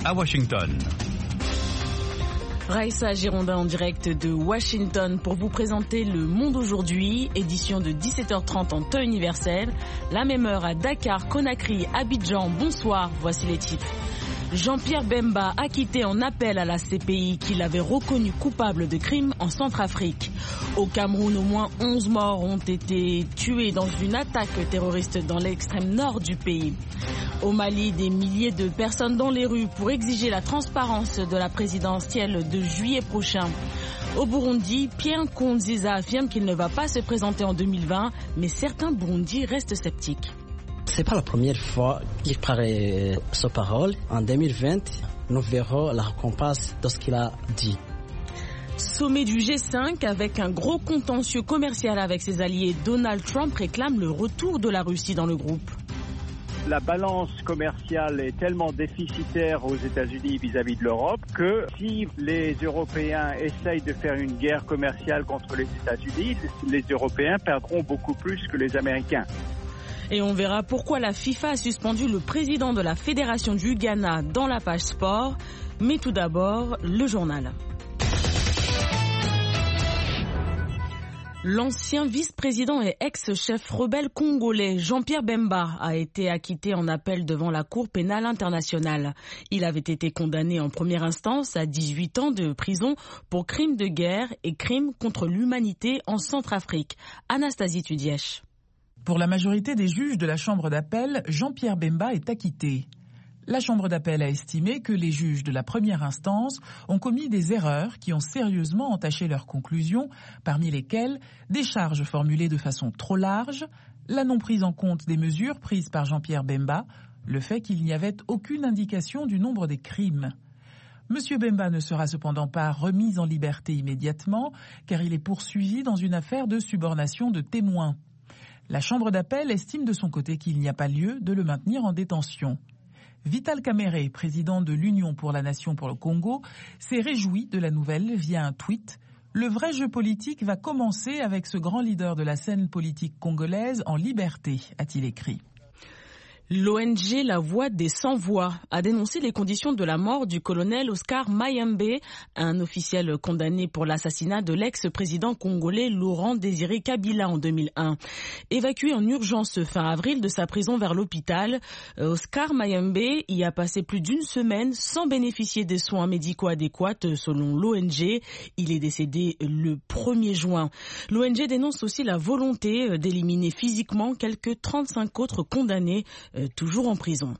à Washington. Raïssa Girondin en direct de Washington pour vous présenter Le Monde aujourd'hui, édition de 17h30 en temps universel. La même heure à Dakar, Conakry, Abidjan. Bonsoir, voici les titres. Jean-Pierre Bemba acquitté en appel à la CPI qui l'avait reconnu coupable de crimes en Centrafrique. Au Cameroun, au moins 11 morts ont été tués dans une attaque terroriste dans l'extrême nord du pays. Au Mali, des milliers de personnes dans les rues pour exiger la transparence de la présidentielle de juillet prochain. Au Burundi, Pierre Nkurunziza affirme qu'il ne va pas se présenter en 2020, mais certains Burundis restent sceptiques. C'est pas la première fois qu'il paraît sa parole. En 2020, nous verrons la récompense de ce qu'il a dit. Sommet du G5 avec un gros contentieux commercial avec ses alliés. Donald Trump réclame le retour de la Russie dans le groupe. La balance commerciale est tellement déficitaire aux États-Unis vis-à-vis de l'Europe que si les Européens essayent de faire une guerre commerciale contre les États-Unis, les Européens perdront beaucoup plus que les Américains. Et on verra pourquoi la FIFA a suspendu le président de la Fédération du Ghana dans la page sport. Mais tout d'abord, le journal. L'ancien vice-président et ex-chef rebelle congolais Jean-Pierre Bemba a été acquitté en appel devant la Cour pénale internationale. Il avait été condamné en première instance à 18 ans de prison pour crimes de guerre et crimes contre l'humanité en Centrafrique. Anastasie Tudièche. Pour la majorité des juges de la Chambre d'appel, Jean-Pierre Bemba est acquitté. La Chambre d'appel a estimé que les juges de la première instance ont commis des erreurs qui ont sérieusement entaché leurs conclusions, parmi lesquelles des charges formulées de façon trop large, la non prise en compte des mesures prises par Jean-Pierre Bemba, le fait qu'il n'y avait aucune indication du nombre des crimes. M. Bemba ne sera cependant pas remis en liberté immédiatement, car il est poursuivi dans une affaire de subornation de témoins. La Chambre d'appel estime de son côté qu'il n'y a pas lieu de le maintenir en détention. Vital Kamerhe, président de l'Union pour la Nation pour le Congo, s'est réjoui de la nouvelle via un tweet. Le vrai jeu politique va commencer avec ce grand leader de la scène politique congolaise en liberté, a-t-il écrit. L'ONG La Voix des Sans-Voix a dénoncé les conditions de la mort du colonel Oscar Mayembe, un officiel condamné pour l'assassinat de l'ex-président congolais Laurent Désiré Kabila en 2001. Évacué en urgence fin avril de sa prison vers l'hôpital, Oscar Mayembe y a passé plus d'une semaine sans bénéficier des soins médicaux adéquats selon l'ONG. Il est décédé le 1er juin. L'ONG dénonce aussi la volonté d'éliminer physiquement quelques 35 autres condamnés toujours en prison.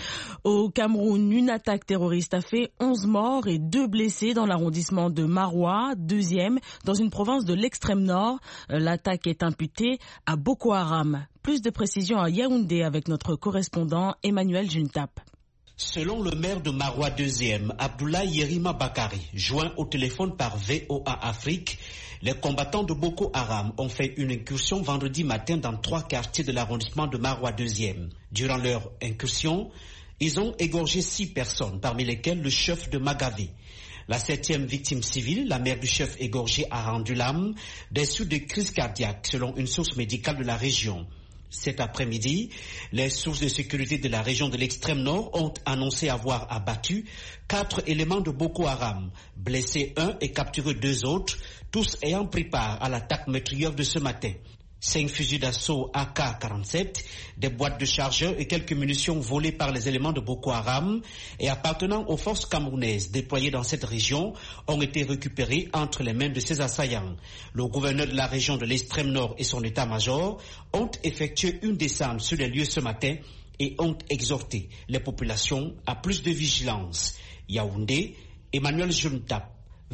Au Cameroun, une attaque terroriste a fait 11 morts et 2 blessés dans l'arrondissement de Maroua, 2e, dans une province de l'extrême nord. L'attaque est imputée à Boko Haram. Plus de précisions à Yaoundé avec notre correspondant Emmanuel Juntap. Selon le maire de Maroua 2e, Abdoulaye Yerima Bakari, joint au téléphone par VOA Afrique, les combattants de Boko Haram ont fait une incursion vendredi matin dans 3 quartiers de l'arrondissement de Maroua 2e. Durant leur incursion, ils ont égorgé 6 personnes, parmi lesquelles le chef de Magavé. La 7e victime civile, la mère du chef égorgé, a rendu l'âme des suites de crise cardiaque, selon une source médicale de la région. Cet après-midi, les sources de sécurité de la région de l'extrême nord ont annoncé avoir abattu 4 éléments de Boko Haram, blessé 1 et capturé 2 autres, tous ayant pris part à l'attaque meurtrière de ce matin. 5 fusils d'assaut AK-47, des boîtes de chargeurs et quelques munitions volées par les éléments de Boko Haram et appartenant aux forces camerounaises déployées dans cette région ont été récupérés entre les mains de ces assaillants. Le gouverneur de la région de l'extrême nord et son état-major ont effectué une descente sur les lieux ce matin et ont exhorté les populations à plus de vigilance. Yaoundé, Emmanuel Juntap,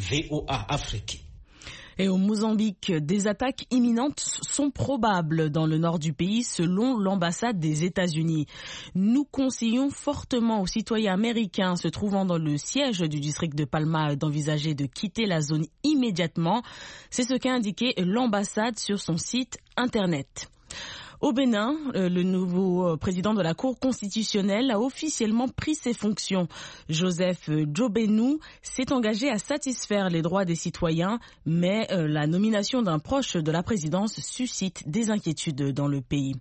VOA Afrique. Et au Mozambique, des attaques imminentes sont probables dans le nord du pays selon l'ambassade des États-Unis. Nous conseillons fortement aux citoyens américains se trouvant dans le siège du district de Palma d'envisager de quitter la zone immédiatement. C'est ce qu'a indiqué l'ambassade sur son site internet. Au Bénin, le nouveau président de la Cour constitutionnelle a officiellement pris ses fonctions. Joseph Djobenou s'est engagé à satisfaire les droits des citoyens, mais la nomination d'un proche de la présidence suscite des inquiétudes dans le pays.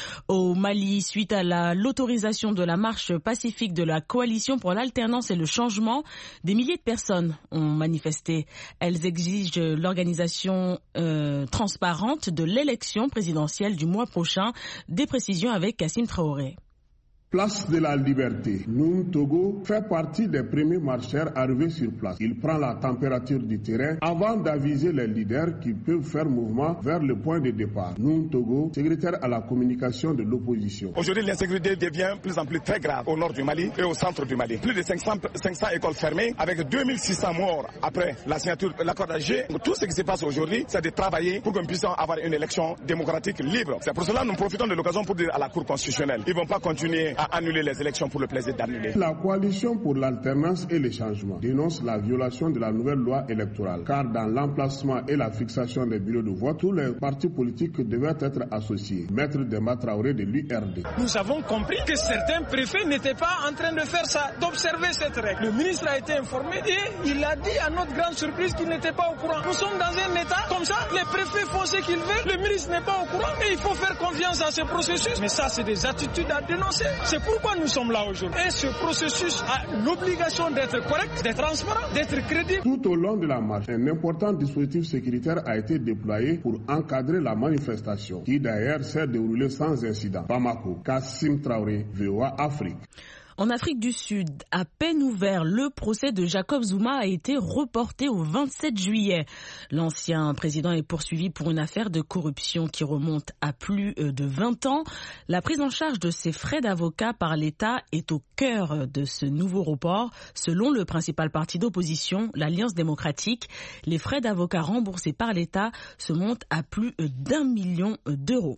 Au Mali, suite à l'autorisation de la marche pacifique de la coalition pour l'alternance et le changement, des milliers de personnes ont manifesté. Elles exigent l'organisation transparente de l'élection présidentielle du mois prochain. Des précisions avec Kassim Traoré. Place de la Liberté. Noum Togo fait partie des premiers marcheurs arrivés sur place. Il prend la température du terrain avant d'aviser les leaders qui peuvent faire mouvement vers le point de départ. Noum Togo, secrétaire à la communication de l'opposition. Aujourd'hui, l'insécurité devient plus en plus très grave au nord du Mali et au centre du Mali. Plus de 500 écoles fermées avec 2600 morts après la signature de l'accord d'Alger. Tout ce qui se passe aujourd'hui, c'est de travailler pour que nous puissions avoir une élection démocratique libre. C'est pour cela que nous profitons de l'occasion pour dire à la Cour constitutionnelle, ils ne vont pas continuer à annuler les élections pour le plaisir d'annuler. La coalition pour l'alternance et le changement dénonce la violation de la nouvelle loi électorale, car dans l'emplacement et la fixation des bureaux de vote, tous les partis politiques devaient être associés. Maître Demba Traoré de l'URD. Nous avons compris que certains préfets n'étaient pas en train de faire ça, d'observer cette règle. Le ministre a été informé et il a dit à notre grande surprise qu'il n'était pas au courant. Nous sommes dans un état comme ça, les préfets font ce qu'ils veulent, le ministre n'est pas au courant et il faut faire confiance à ce processus. Mais ça, c'est des attitudes à dénoncer. C'est pourquoi nous sommes là aujourd'hui. Et ce processus a l'obligation d'être correct, d'être transparent, d'être crédible. Tout au long de la marche, un important dispositif sécuritaire a été déployé pour encadrer la manifestation, qui d'ailleurs s'est déroulée sans incident. Bamako, Kassim Traoré, VOA Afrique. En Afrique du Sud, à peine ouvert, le procès de Jacob Zuma a été reporté au 27 juillet. L'ancien président est poursuivi pour une affaire de corruption qui remonte à plus de 20 ans. La prise en charge de ses frais d'avocat par l'État est au cœur de ce nouveau report. Selon le principal parti d'opposition, l'Alliance démocratique, les frais d'avocat remboursés par l'État se montent à plus d'1 million d'euros.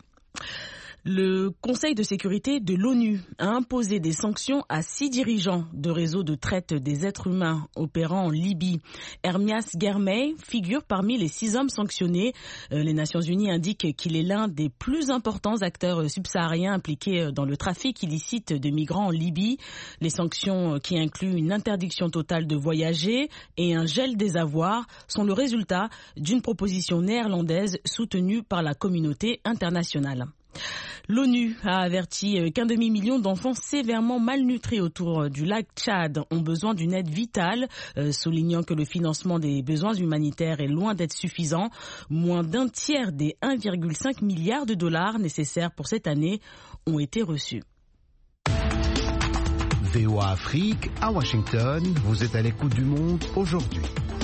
Le Conseil de sécurité de l'ONU a imposé des sanctions à 6 dirigeants de réseaux de traite des êtres humains opérant en Libye. Hermias Germay figure parmi les 6 hommes sanctionnés. Les Nations Unies indiquent qu'il est l'un des plus importants acteurs subsahariens impliqués dans le trafic illicite de migrants en Libye. Les sanctions, qui incluent une interdiction totale de voyager et un gel des avoirs, sont le résultat d'une proposition néerlandaise soutenue par la communauté internationale. L'ONU a averti qu'un demi-million d'enfants sévèrement malnutris autour du lac Tchad ont besoin d'une aide vitale, soulignant que le financement des besoins humanitaires est loin d'être suffisant. Moins d'un tiers des 1,5 milliard de dollars nécessaires pour cette année ont été reçus. VOA Afrique, à Washington, vous êtes à l'écoute du monde aujourd'hui.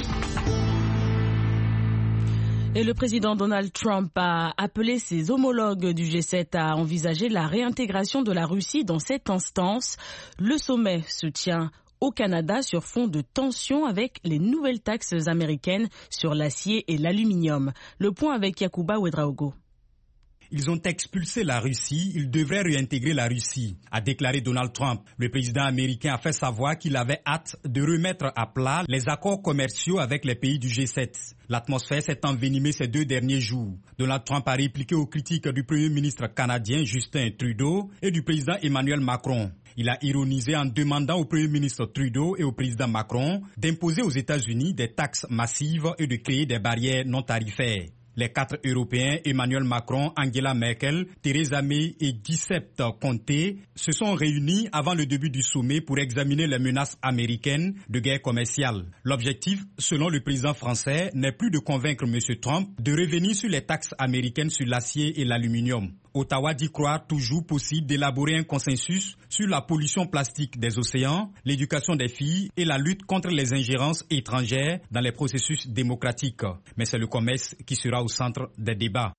Et le président Donald Trump a appelé ses homologues du G7 à envisager la réintégration de la Russie dans cette instance. Le sommet se tient au Canada sur fond de tensions avec les nouvelles taxes américaines sur l'acier et l'aluminium. Le point avec Yacouba Ouedraogo. Ils ont expulsé la Russie, ils devraient réintégrer la Russie, a déclaré Donald Trump. Le président américain a fait savoir qu'il avait hâte de remettre à plat les accords commerciaux avec les pays du G7. L'atmosphère s'est envenimée ces 2 derniers jours. Donald Trump a répliqué aux critiques du premier ministre canadien Justin Trudeau et du président Emmanuel Macron. Il a ironisé en demandant au premier ministre Trudeau et au président Macron d'imposer aux États-Unis des taxes massives et de créer des barrières non tarifaires. Les 4 Européens, Emmanuel Macron, Angela Merkel, Theresa May et Giuseppe Conte, se sont réunis avant le début du sommet pour examiner les menaces américaines de guerre commerciale. L'objectif, selon le président français, n'est plus de convaincre M. Trump de revenir sur les taxes américaines sur l'acier et l'aluminium. Ottawa dit croire toujours possible d'élaborer un consensus sur la pollution plastique des océans, l'éducation des filles et la lutte contre les ingérences étrangères dans les processus démocratiques. Mais c'est le commerce qui sera au centre des débats.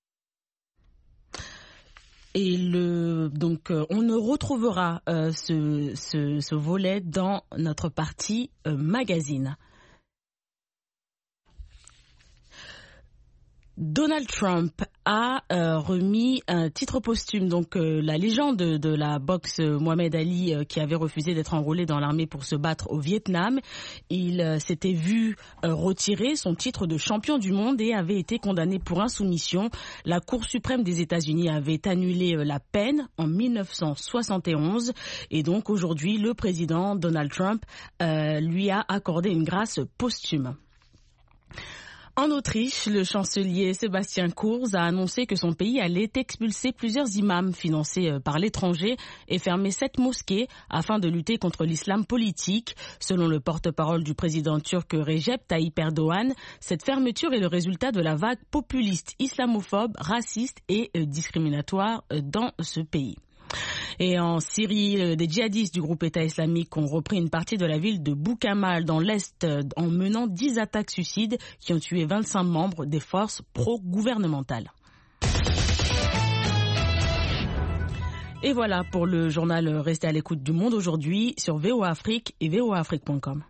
Et on ne retrouvera ce volet dans notre partie magazine. Donald Trump a remis un titre posthume, donc la légende de la boxe Mohamed Ali qui avait refusé d'être enrôlé dans l'armée pour se battre au Vietnam. Il s'était vu retirer son titre de champion du monde et avait été condamné pour insoumission. La Cour suprême des États-Unis avait annulé la peine en 1971 et donc aujourd'hui le président Donald Trump lui a accordé une grâce posthume. En Autriche, le chancelier Sébastien Kurz a annoncé que son pays allait expulser plusieurs imams financés par l'étranger et fermer 7 mosquées afin de lutter contre l'islam politique. Selon le porte-parole du président turc Recep Tayyip Erdogan, cette fermeture est le résultat de la vague populiste, islamophobe, raciste et discriminatoire dans ce pays. Et en Syrie, des djihadistes du groupe État islamique ont repris une partie de la ville de Boukamal dans l'Est en menant 10 attaques suicides qui ont tué 25 membres des forces pro-gouvernementales. Et voilà pour le journal Restez à l'écoute du monde aujourd'hui sur VOA Afrique et voaafrique.com.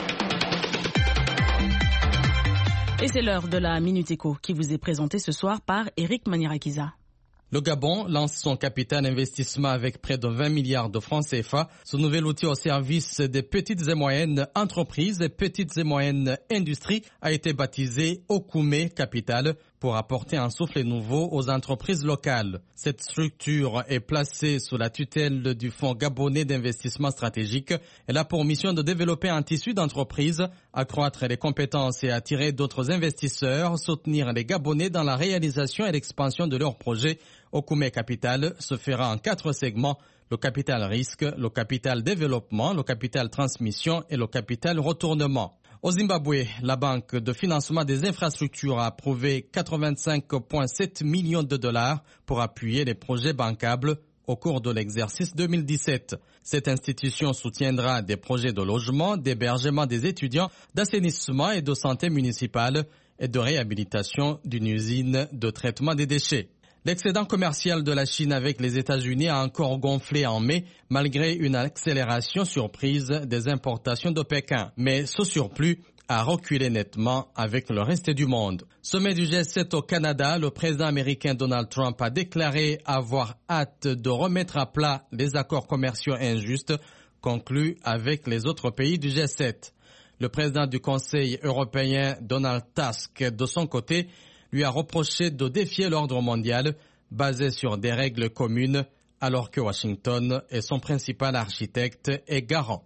Et c'est l'heure de la Minute Éco qui vous est présentée ce soir par Eric Manirakiza. Le Gabon lance son capital investissement avec près de 20 milliards de francs CFA. Ce nouvel outil au service des petites et moyennes entreprises et petites et moyennes industries a été baptisé Okume Capital pour apporter un souffle nouveau aux entreprises locales. Cette structure est placée sous la tutelle du Fonds gabonais d'investissement stratégique. Elle a pour mission de développer un tissu d'entreprises, accroître les compétences et attirer d'autres investisseurs, soutenir les Gabonais dans la réalisation et l'expansion de leurs projets. Okume Capital se fera en 4 segments, le capital risque, le capital développement, le capital transmission et le capital retournement. Au Zimbabwe, la Banque de financement des infrastructures a approuvé 85,7 millions de dollars pour appuyer les projets bancables au cours de l'exercice 2017. Cette institution soutiendra des projets de logement, d'hébergement des étudiants, d'assainissement et de santé municipale et de réhabilitation d'une usine de traitement des déchets. L'excédent commercial de la Chine avec les États-Unis a encore gonflé en mai, malgré une accélération surprise des importations de Pékin. Mais ce surplus a reculé nettement avec le reste du monde. Sommet du G7 au Canada, le président américain Donald Trump a déclaré avoir hâte de remettre à plat les accords commerciaux injustes conclus avec les autres pays du G7. Le président du Conseil européen, Donald Tusk, de son côté, lui a reproché de défier l'ordre mondial basé sur des règles communes alors que Washington est son principal architecte et garant.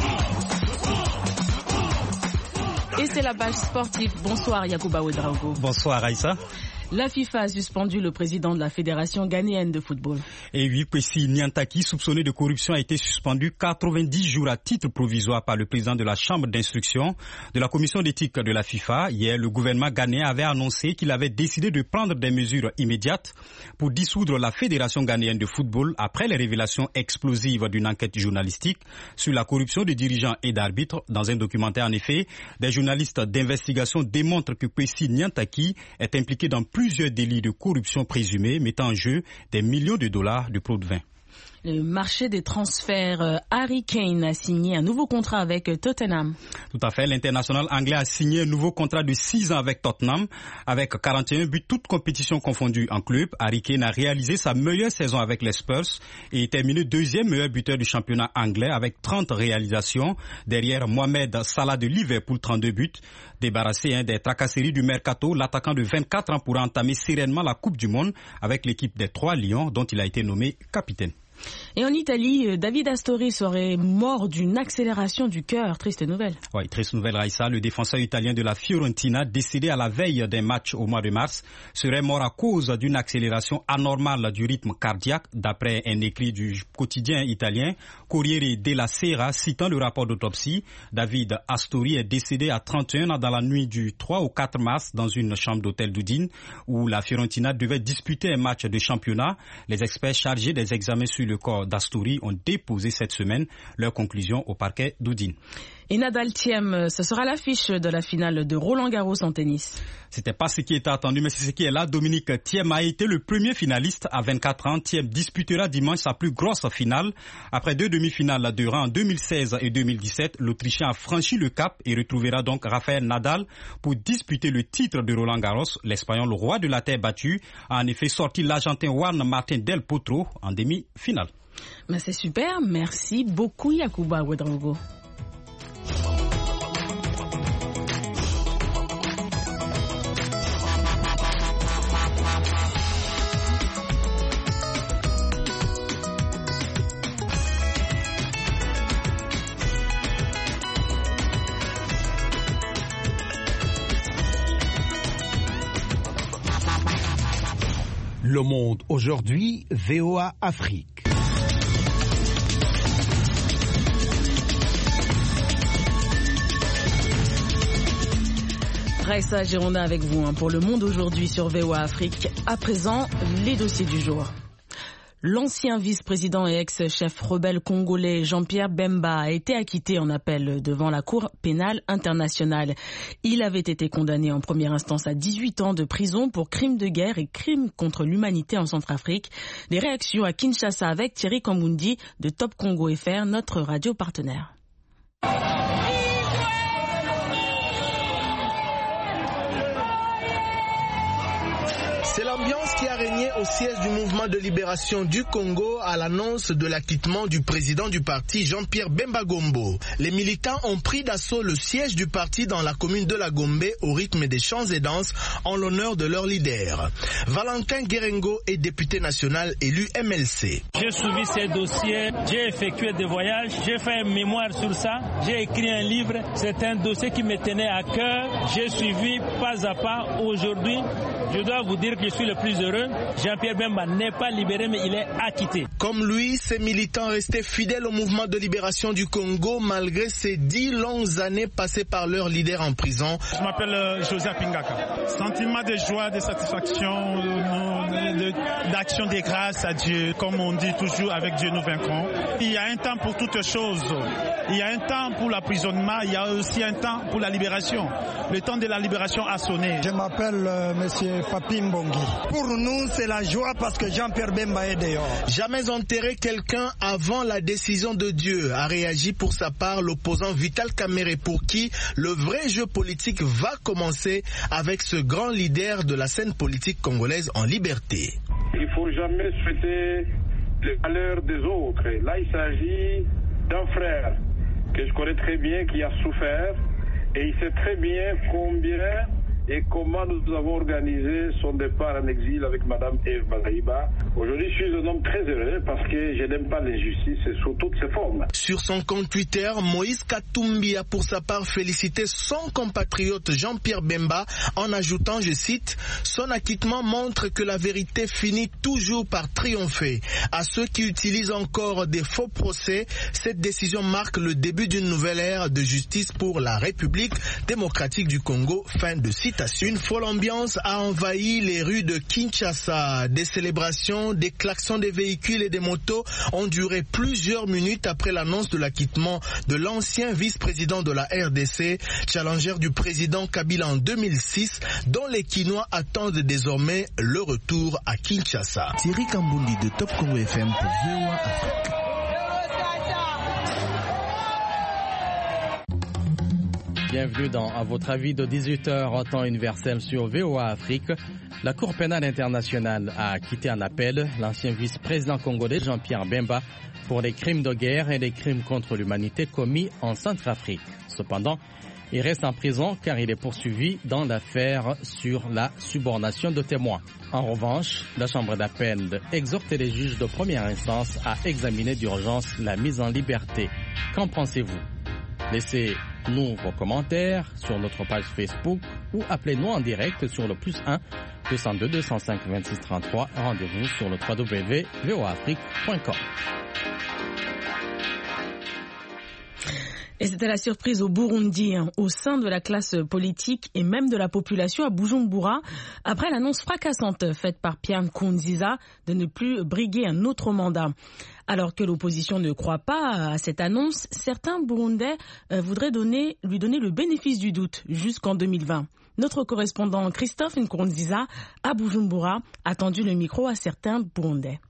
Et c'est la page sportive. Bonsoir Yacouba Ouedraogo. Bonsoir Aïssa. La FIFA a suspendu le président de la Fédération ghanéenne de football. Et oui, Kwesi Nyantaki, soupçonné de corruption, a été suspendu 90 jours à titre provisoire par le président de la chambre d'instruction de la commission d'éthique de la FIFA. Hier, le gouvernement ghanéen avait annoncé qu'il avait décidé de prendre des mesures immédiates pour dissoudre la Fédération ghanéenne de football après les révélations explosives d'une enquête journalistique sur la corruption des dirigeants et d'arbitres. Dans un documentaire, en effet, des journalistes d'investigation démontrent que Kwesi Nyantaki est impliqué dans plusieurs délits de corruption présumés mettant en jeu des millions de dollars de pots de vin. Le marché des transferts, Harry Kane a signé un nouveau contrat avec Tottenham. Tout à fait, l'international anglais a signé un nouveau contrat de 6 ans avec Tottenham. Avec 41 buts, toutes compétitions confondues en club, Harry Kane a réalisé sa meilleure saison avec les Spurs et est terminé deuxième meilleur buteur du championnat anglais avec 30 réalisations. Derrière Mohamed Salah de Liverpool, 32 buts. Débarrassé des tracasseries du mercato, l'attaquant de 24 ans pourra entamer sereinement la Coupe du Monde avec l'équipe des 3 Lions dont il a été nommé capitaine. Et en Italie, David Astori serait mort d'une accélération du cœur. Triste nouvelle. Oui, triste nouvelle, Raissa. Le défenseur italien de la Fiorentina, décédé à la veille d'un match au mois de mars, serait mort à cause d'une accélération anormale du rythme cardiaque, d'après un écrit du quotidien italien Corriere della Sera, citant le rapport d'autopsie. David Astori est décédé à 31 ans dans la nuit du 3 au 4 mars dans une chambre d'hôtel d'Udine, où la Fiorentina devait disputer un match de championnat. Les experts chargés des examens sur le corps d'Astori ont déposé cette semaine leur conclusion au parquet d'Udine. Et Nadal Thiem, ce sera l'affiche de la finale de Roland-Garros en tennis. C'était pas ce qui était attendu, mais c'est ce qui est là. Dominique Thiem a été le premier finaliste à 24 ans. Thiem disputera dimanche sa plus grosse finale. Après 2 demi-finales de rang en 2016 et 2017, l'Autrichien a franchi le cap et retrouvera donc Rafael Nadal pour disputer le titre de Roland-Garros. L'Espagnol, le roi de la terre battue, a en effet sorti l'Argentin Juan Martín del Potro en demi-finale. Ben c'est super, merci beaucoup Yacouba Ouedraogo. Le Monde aujourd'hui, VOA Afrique. Raissa Gironda avec vous pour Le Monde aujourd'hui sur VOA Afrique. À présent, les dossiers du jour. L'ancien vice-président et ex-chef rebelle congolais Jean-Pierre Bemba a été acquitté en appel devant la Cour pénale internationale. Il avait été condamné en première instance à 18 ans de prison pour crimes de guerre et crimes contre l'humanité en Centrafrique. Des réactions à Kinshasa avec Thierry Kambundi de Top Congo FR, notre radio partenaire. C'est l'ambiance qui a régné au siège du mouvement de libération du Congo à l'annonce de l'acquittement du président du parti Jean-Pierre Bemba Gombo. Les militants ont pris d'assaut le siège du parti dans la commune de la Gombe au rythme des chants et danses en l'honneur de leur leader. Valentin Guérengo est député national élu MLC. J'ai suivi ces dossiers, j'ai effectué des voyages, j'ai fait un mémoire sur ça, j'ai écrit un livre. C'est un dossier qui me tenait à cœur. J'ai suivi pas à pas. Aujourd'hui, je dois vous dire que je suis le plus heureux. Jean-Pierre Bemba n'est pas libéré, mais il est acquitté. Comme lui, ces militants restaient fidèles au mouvement de libération du Congo malgré ces 10 longues années passées par leur leader en prison. Je m'appelle José Pingaka. Sentiment de joie, de satisfaction, d'action de grâce à Dieu. Comme on dit toujours, avec Dieu nous vaincrons. Il y a un temps pour toutes choses. Il y a un temps pour l'emprisonnement, il y a aussi un temps pour la libération. Le temps de la libération a sonné. Je m'appelle Monsieur Papi Mbongi. Pour nous, c'est la joie parce que Jean-Pierre Bemba est dehors. Jamais enterrer quelqu'un avant la décision de Dieu, a réagi pour sa part l'opposant Vital Kamerhe, pour qui le vrai jeu politique va commencer avec ce grand leader de la scène politique congolaise en liberté. Il ne faut jamais souhaiter les malheurs des autres. Là, il s'agit d'un frère que je connais très bien, qui a souffert, et il sait très bien combien et comment nous avons organisé son départ en exil avec Madame Eve Bazaïba. Aujourd'hui, je suis un homme très heureux parce que je n'aime pas l'injustice sous toutes ses formes. Sur son compte Twitter, Moïse Katumbi a pour sa part félicité son compatriote Jean-Pierre Bemba en ajoutant, je cite, « Son acquittement montre que la vérité finit toujours par triompher. À ceux qui utilisent encore des faux procès, cette décision marque le début d'une nouvelle ère de justice pour la République démocratique du Congo. » Fin de citation. Une folle ambiance a envahi les rues de Kinshasa. Des célébrations, des klaxons des véhicules et des motos ont duré plusieurs minutes après l'annonce de l'acquittement de l'ancien vice-président de la RDC, challenger du président Kabila en 2006, dont les Kinois attendent désormais le retour à Kinshasa. Thierry Kambundi de Top Congo FM pour VOA Afrique. Bienvenue à votre avis de 18h en temps universel sur VOA Afrique. La Cour pénale internationale a acquitté en appel l'ancien vice-président congolais Jean-Pierre Bemba pour les crimes de guerre et les crimes contre l'humanité commis en Centrafrique. Cependant, il reste en prison car il est poursuivi dans l'affaire sur la subornation de témoins. En revanche, la Chambre d'appel exhorte les juges de première instance à examiner d'urgence la mise en liberté. Qu'en pensez-vous? Laissez-nous vos commentaires sur notre page Facebook ou appelez-nous en direct sur le +1 202 205 26 33. Rendez-vous sur le www.voaafrique.com. Et c'était la surprise au Burundi, au sein de la classe politique et même de la population à Bujumbura, après l'annonce fracassante faite par Pierre Nkurunziza de ne plus briguer un autre mandat. Alors que l'opposition ne croit pas à cette annonce, certains Burundais voudraient lui donner le bénéfice du doute jusqu'en 2020. Notre correspondant Christophe Nkurunziza à Bujumbura a tendu le micro à certains Burundais.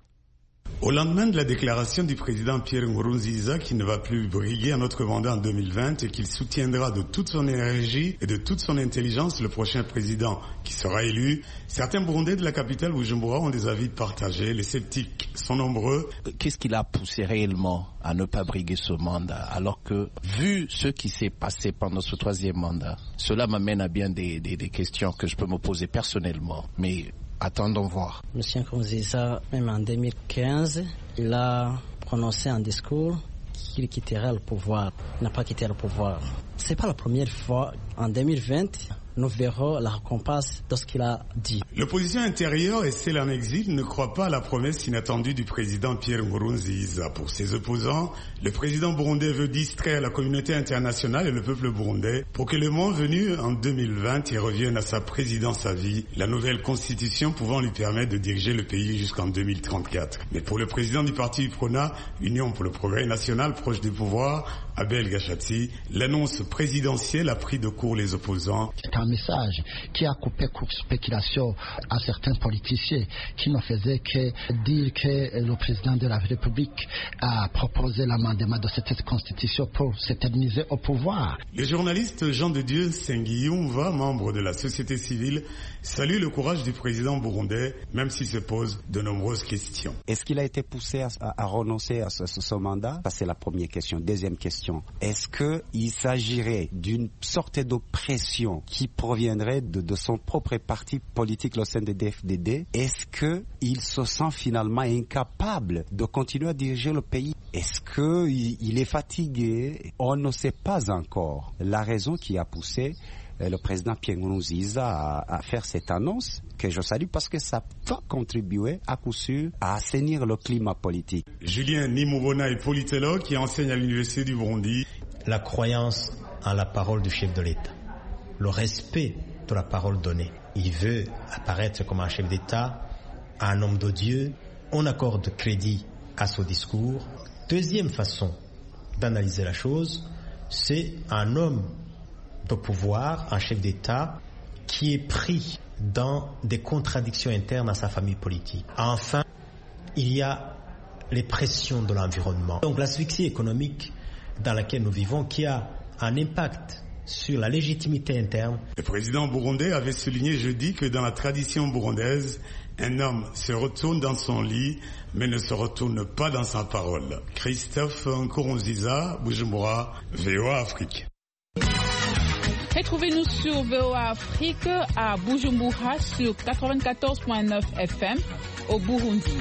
Au lendemain de la déclaration du président Pierre Nkurunziza qui ne va plus briguer un autre mandat en 2020 et qu'il soutiendra de toute son énergie et de toute son intelligence le prochain président qui sera élu, certains Burundais de la capitale Bujumbura ont des avis partagés. Les sceptiques sont nombreux. Qu'est-ce qui l'a poussé réellement à ne pas briguer ce mandat alors que, vu ce qui s'est passé pendant ce troisième mandat, cela m'amène à bien des questions que je peux me poser personnellement, mais attendons voir. Monsieur Nkurunziza, même en 2015, il a prononcé un discours qu'il quitterait le pouvoir. Il n'a pas quitté le pouvoir. C'est pas la première fois. En 2020, nous verrons la récompense de ce qu'il a dit. L'opposition intérieure et celle en exil ne croient pas à la promesse inattendue du président Pierre Nkurunziza. Pour ses opposants, le président burundais veut distraire la communauté internationale et le peuple burundais pour que le moment venu en 2020, il revienne à sa présidence à vie, la nouvelle constitution pouvant lui permettre de diriger le pays jusqu'en 2034. Mais pour le président du parti UPRONA, Union pour le progrès national proche du pouvoir, Abel Gachati, l'annonce présidentielle a pris de court les opposants. C'est un message qui a coupé court spéculation à certains politiciens qui ne faisaient que dire que le président de la République a proposé l'amendement de cette constitution pour s'éterniser au pouvoir. Le journaliste Jean de Dieu Senguiyumva, membre de la société civile, salue le courage du président burundais, même s'il se pose de nombreuses questions. Est-ce qu'il a été poussé à renoncer à ce mandat? Ça, c'est la première question. Deuxième question, est-ce qu'il s'agirait d'une sorte d'oppression qui proviendrait de son propre parti politique, le CNDD-FDD? Est-ce qu'il se sent finalement incapable de continuer à diriger le pays? Est-ce qu'il est fatigué? On ne sait pas encore la raison qui a poussé le président Pierre Nkurunziza à faire cette annonce, que je salue parce que ça va contribuer à coup sûr à assainir le climat politique. Julien Nimubona est politologue qui enseigne à l'Université du Burundi. La croyance en la parole du chef de l'État, le respect de la parole donnée. Il veut apparaître comme un chef d'État, un homme de Dieu. On accorde crédit à son discours. Deuxième façon d'analyser la chose, c'est un homme de pouvoir, un chef d'État qui est pris dans des contradictions internes à sa famille politique. Enfin, il y a les pressions de l'environnement. Donc l'asphyxie économique dans laquelle nous vivons qui a un impact sur la légitimité interne. Le président burundais avait souligné jeudi que dans la tradition burundaise, un homme se retourne dans son lit, mais ne se retourne pas dans sa parole. Christophe Nkurunziza, Bujumbura, VOA Afrique. Retrouvez-nous sur VOA Afrique à Bujumbura sur 94.9 FM au Burundi.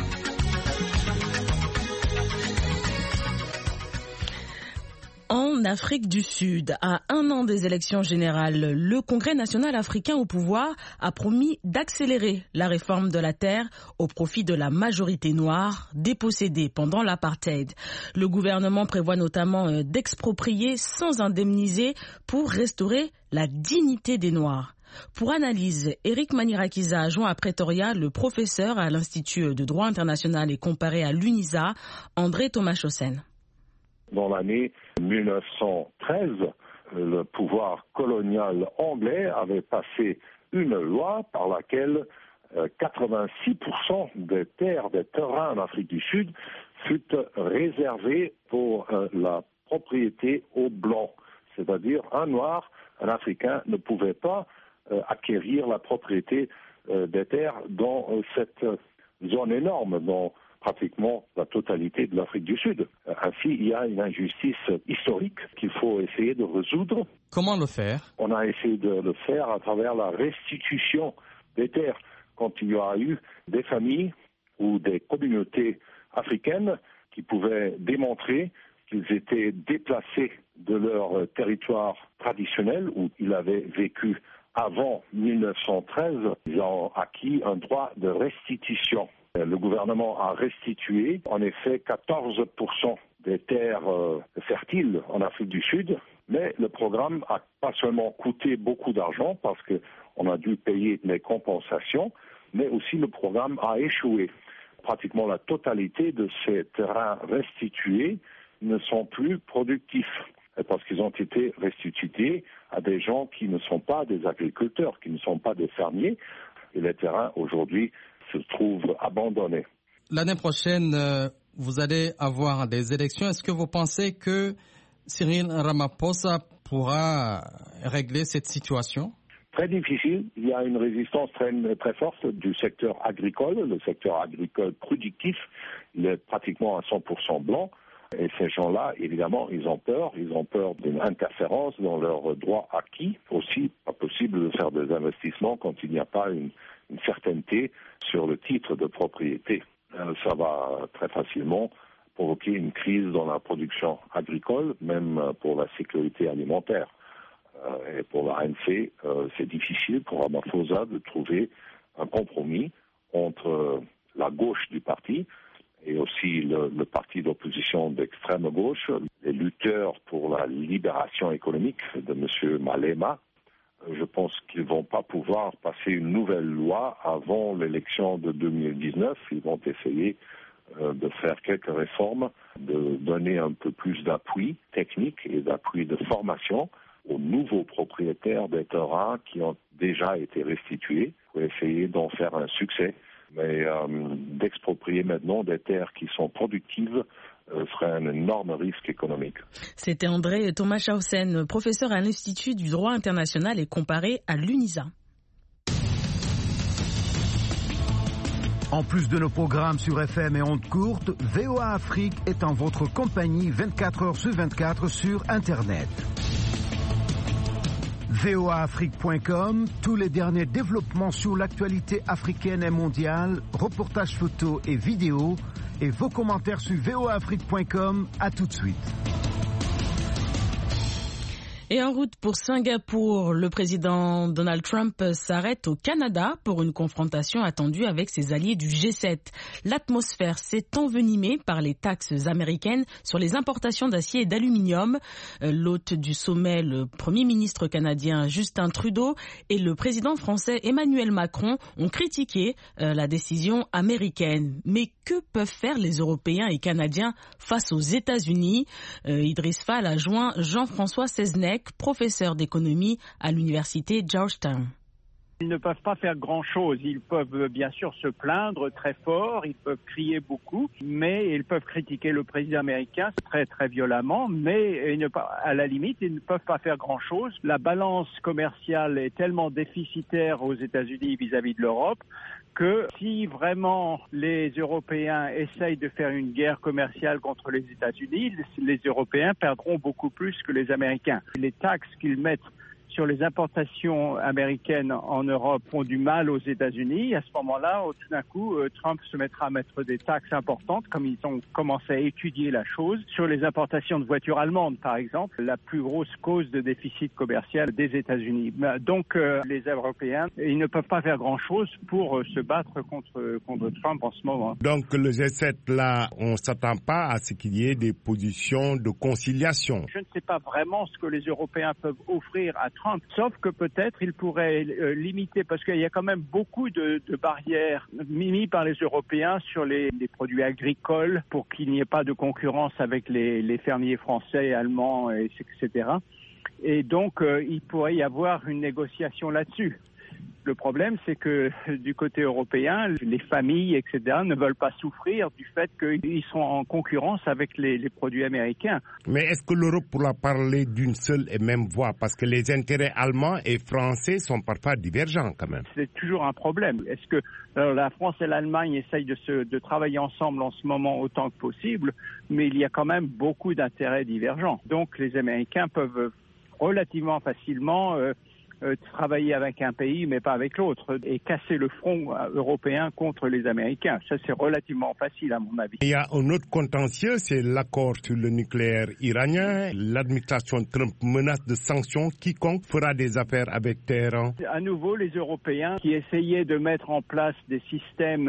En Afrique du Sud, à un an des élections générales, le Congrès national africain au pouvoir a promis d'accélérer la réforme de la terre au profit de la majorité noire dépossédée pendant l'apartheid. Le gouvernement prévoit notamment d'exproprier sans indemniser pour restaurer la dignité des Noirs. Pour analyse, Eric Manirakiza a joint à Pretoria le professeur à l'Institut de droit international et comparé à l'UNISA, André Thomas-Chossen. Dans l'année 1913, le pouvoir colonial anglais avait passé une loi par laquelle 86% des terrains en Afrique du Sud fut réservés pour la propriété aux Blancs. C'est-à-dire un Noir, un Africain ne pouvait pas acquérir la propriété des terres dans cette zone énorme, dans pratiquement la totalité de l'Afrique du Sud. Ainsi, il y a une injustice historique qu'il faut essayer de résoudre. Comment le faire? On a essayé de le faire à travers la restitution des terres. Quand il y a eu des familles ou des communautés africaines qui pouvaient démontrer qu'ils étaient déplacés de leur territoire traditionnel où ils avaient vécu avant 1913, ils ont acquis un droit de restitution. Le gouvernement a restitué en effet 14% des terres fertiles en Afrique du Sud, mais le programme a pas seulement coûté beaucoup d'argent parce qu'on a dû payer les compensations, mais aussi le programme a échoué. Pratiquement la totalité de ces terrains restitués ne sont plus productifs parce qu'ils ont été restitués à des gens qui ne sont pas des agriculteurs, qui ne sont pas des fermiers, et les terrains aujourd'hui se trouvent abandonnés. L'année prochaine, vous allez avoir des élections. Est-ce que vous pensez que Cyril Ramaphosa pourra régler cette situation? Très difficile. Il y a une résistance très forte du secteur agricole. Le secteur agricole productif, il est pratiquement à 100% blanc. Et ces gens-là, évidemment, ils ont peur d'une interférence dans leurs droits acquis. Aussi, pas possible de faire des investissements quand il n'y a pas une certaineté sur le titre de propriété. Ça va très facilement provoquer une crise dans la production agricole, même pour la sécurité alimentaire. Et pour l'ANC, c'est difficile pour Ramaphosa de trouver un compromis entre la gauche du parti et aussi le parti d'opposition d'extrême gauche, les lutteurs pour la libération économique de M. Malema. Je pense qu'ils ne vont pas pouvoir passer une nouvelle loi avant l'élection de 2019. Ils vont essayer de faire quelques réformes, de donner un peu plus d'appui technique et d'appui de formation aux nouveaux propriétaires des terrains qui ont déjà été restitués pour essayer d'en faire un succès. Mais d'exproprier maintenant des terres qui sont productives serait un énorme risque économique. C'était André Thomas Chausen, professeur à l'Institut du droit international et comparé à l'UNISA. En plus de nos programmes sur FM et ondes courtes, VOA Afrique est en votre compagnie 24 heures sur 24 sur Internet. voaafrique.com, tous les derniers développements sur l'actualité africaine et mondiale, reportages photos et vidéos, et vos commentaires sur voaafrique.com. À tout de suite. Et en route pour Singapour, le président Donald Trump s'arrête au Canada pour une confrontation attendue avec ses alliés du G7. L'atmosphère s'est envenimée par les taxes américaines sur les importations d'acier et d'aluminium. L'hôte du sommet, le premier ministre canadien Justin Trudeau et le président français Emmanuel Macron ont critiqué la décision américaine. Mais que peuvent faire les Européens et Canadiens face aux États-Unis? Idriss Fall a joint Jean-François Seznec, professeur d'économie à l'université Georgetown. Ils ne peuvent pas faire grand-chose. Ils peuvent bien sûr se plaindre très fort, ils peuvent crier beaucoup, mais ils peuvent critiquer le président américain très très violemment, mais à la limite, ils ne peuvent pas faire grand-chose. La balance commerciale est tellement déficitaire aux États-Unis vis-à-vis de l'Europe que si vraiment les Européens essayent de faire une guerre commerciale contre les États-Unis, les Européens perdront beaucoup plus que les Américains. Les taxes qu'ils mettent sur les importations américaines en Europe font du mal aux États-Unis. À ce moment-là, tout d'un coup, Trump se mettra à mettre des taxes importantes, comme ils ont commencé à étudier la chose, sur les importations de voitures allemandes, par exemple, la plus grosse cause de déficit commercial des États-Unis. Donc, les Européens, ils ne peuvent pas faire grand-chose pour se battre contre Trump en ce moment. Donc, le G7, là, on ne s'attend pas à ce qu'il y ait des positions de conciliation. Je ne sais pas vraiment ce que les Européens peuvent offrir à Trump, sauf que peut-être il pourrait limiter, parce qu'il y a quand même beaucoup de barrières mises par les Européens sur les produits agricoles pour qu'il n'y ait pas de concurrence avec les fermiers français, allemands, etc. Et donc, il pourrait y avoir une négociation là-dessus. Le problème, c'est que du côté européen, les familles, etc., ne veulent pas souffrir du fait qu'ils sont en concurrence avec les produits américains. Mais est-ce que l'Europe pourra parler d'une seule et même voix? Parce que les intérêts allemands et français sont parfois divergents quand même. C'est toujours un problème. Est-ce que la France et l'Allemagne essayent de travailler ensemble en ce moment autant que possible, mais il y a quand même beaucoup d'intérêts divergents. Donc les Américains peuvent relativement facilement travailler avec un pays mais pas avec l'autre et casser le front européen contre les Américains. Ça, c'est relativement facile à mon avis. Il y a un autre contentieux, c'est l'accord sur le nucléaire iranien. L'administration Trump menace de sanctions quiconque fera des affaires avec Téhéran. À nouveau, les Européens qui essayaient de mettre en place des systèmes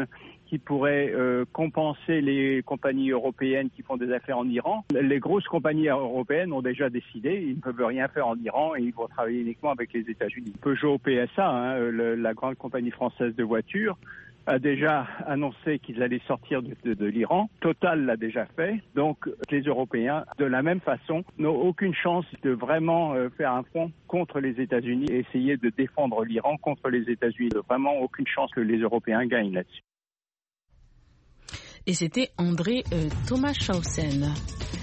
qui pourrait compenser les compagnies européennes qui font des affaires en Iran. Les grosses compagnies européennes ont déjà décidé, ils ne peuvent rien faire en Iran et ils vont travailler uniquement avec les États-Unis. Peugeot PSA, la grande compagnie française de voitures, a déjà annoncé qu'ils allaient sortir de l'Iran. Total l'a déjà fait. Donc les Européens, de la même façon, n'ont aucune chance de vraiment faire un front contre les États-Unis et essayer de défendre l'Iran contre les États-Unis. Vraiment aucune chance que les Européens gagnent là-dessus. Et c'était André Thomas Schausen.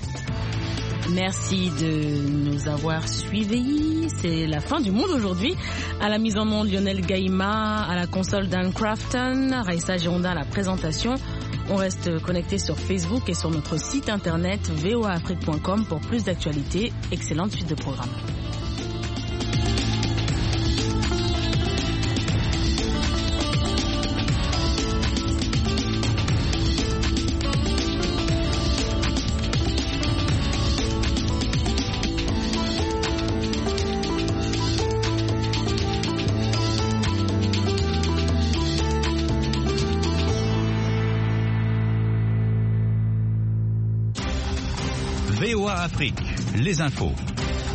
Merci de nous avoir suivis. C'est la fin du monde aujourd'hui. À la mise en onde, Lionel Gaïma, à la console Dan Crafton, Raissa Gironda à la présentation. On reste connecté sur Facebook et sur notre site internet voaafrique.com pour plus d'actualités. Excellente suite de programme. VOA Afrique, les infos.